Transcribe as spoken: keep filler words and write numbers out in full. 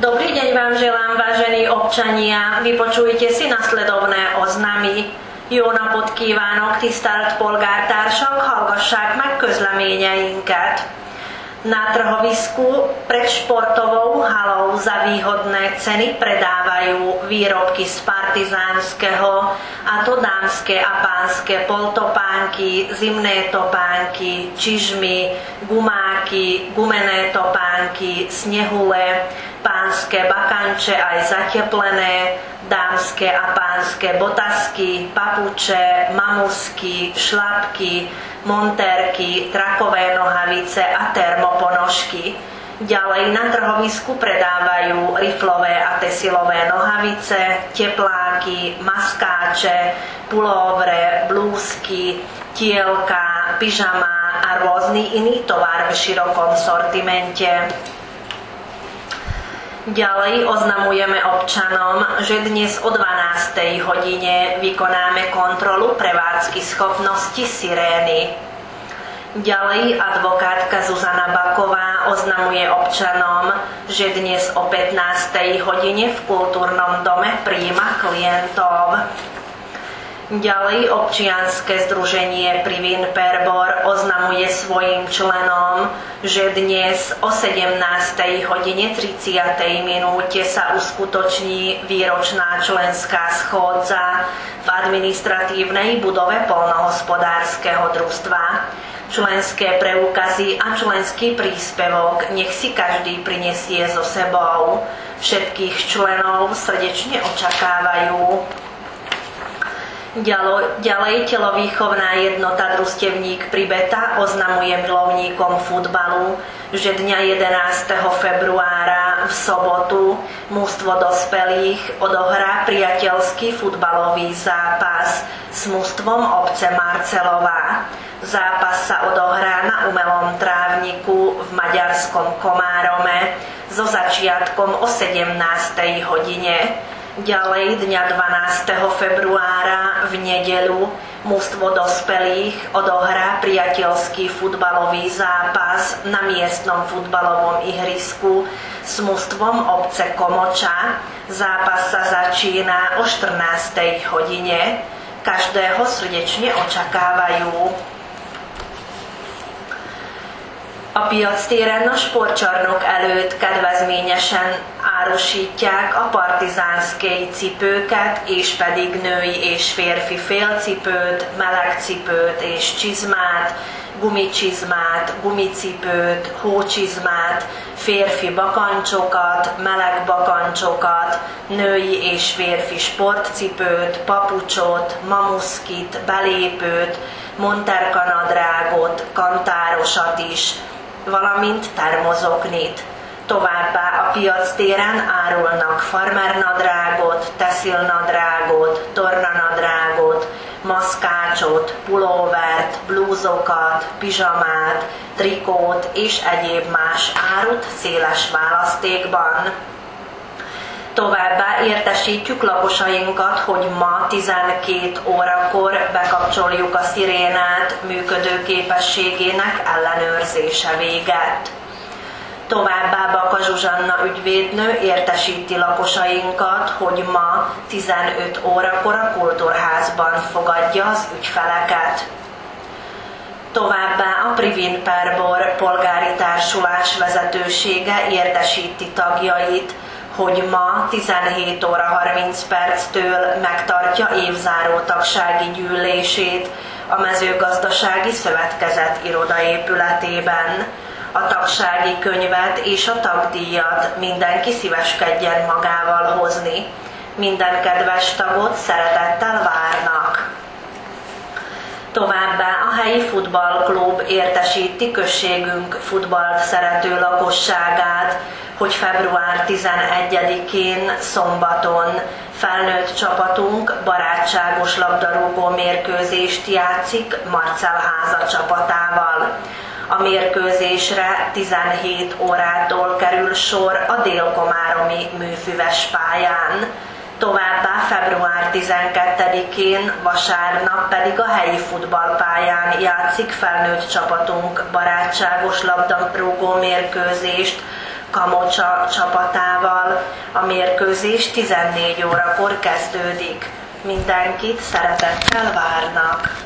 Dobrý deň vám želám, vážení občania. Vypočujte si nasledovné oznamy. Jó napot kívánok, tisztelt polgártársak, hallgassák meg közleményeinket. Na trhovisku pred športovou halou za výhodné ceny predávajú výrobky z partizánskeho, a to dámske a pánske poltopánky, zimné topánky, čižmy, gumáky, gumené topánky, snehule, pánske bakanče aj zateplené, dámske a pánske botasky, papuče, mamusky, šlapky, montérky, trakové nohavice a termoponožky. Ďalej na trhovisku predávajú riflové a tesilové nohavice, tepláky, maskáče, pulóvre, blúzky, tielka, pyžama a rôzny iný tovar v širokom sortimente. Ďalej oznamujeme občanom, že dnes o dvanástej hodine vykonáme kontrolu prevádzky schopnosti sirény. Ďalej advokátka Zuzana Baková oznamuje občanom, že dnes o pätnástej hodine v kultúrnom dome prijíma klientov. Ďalej občianske združenie Privin Perbor oznamuje svojim členom, že dnes o sedemnástej hodine tridsiatej minúte sa uskutoční výročná členská schôdza v administratívnej budove poľnohospodárskeho družstva. Členské preukazy a členský príspevok nech si každý prinesie so sebou. Všetkých členov srdečne očakávajú. Ďalej telovýchovná jednota Družstevník Pribeta oznamuje milovníkom futbalu, že dňa jedenásteho februára v sobotu mužstvo dospelých odohrá priateľský futbalový zápas s mužstvom obce Marcelová. Zápas sa odohrá na umelom trávniku v maďarskom Komárome so začiatkom o sedemnástej hodine. Ďalej dňa dvanásteho februára v nedeľu mužstvo dospelých odohrá priateľský futbalový zápas na miestnom futbalovom ihrisku s mužstvom obce Komoča. Zápas sa začína o štrnástej hodine. Každého srdečne očakávajú. A piactéren a sportcsarnok előtt kedvezményesen árusítják a partizánszkei cipőket, és pedig női és férfi félcipőt, melegcipőt és csizmát, gumicsizmát, gumicipőt, hócsizmát, férfi bakancsokat, meleg bakancsokat, női és férfi sportcipőt, papucsot, mamuszkit, belépőt, monterkanadrágot, kantárosat is, valamint termozoknit. Továbbá a piactéren árulnak farmernadrágot, teszilnadrágot, tornanadrágot, maszkácsot, pulóvert, blúzokat, pizsamát, trikót és egyéb más árut széles választékban. Továbbá értesítjük lakosainkat, hogy ma tizenkét órakor bekapcsoljuk a szirénát működőképességének ellenőrzése véget. Továbbá Baka Zsuzsanna ügyvédnő értesíti lakosainkat, hogy ma tizenöt órakor a Kultúrházban fogadja az ügyfeleket. Továbbá a Privin Perbor polgári társulás vezetősége értesíti tagjait, hogy ma tizenhét óra harminc perctől megtartja évzáró tagsági gyűlését a Mezőgazdasági Szövetkezet irodaépületében. A tagsági könyvet és a tagdíjat mindenki szíveskedjen magával hozni. Minden kedves tagot szeretettel várnak. Továbbá a helyi futballklub értesíti községünk futballt szerető lakosságát, hogy február tizenegyedikén szombaton felnőtt csapatunk barátságos labdarúgó mérkőzést játszik Marcelháza csapatával. A mérkőzésre tizenhét órától kerül sor a Dél-Komáromi műfüves pályán. Továbbá február tizenkettedikén vasárnap pedig a helyi futballpályán játszik felnőtt csapatunk barátságos labdarúgó mérkőzést Kamocsa csapatával, A mérkőzés tizennégy órakor kezdődik. Mindenkit szeretettel várnak!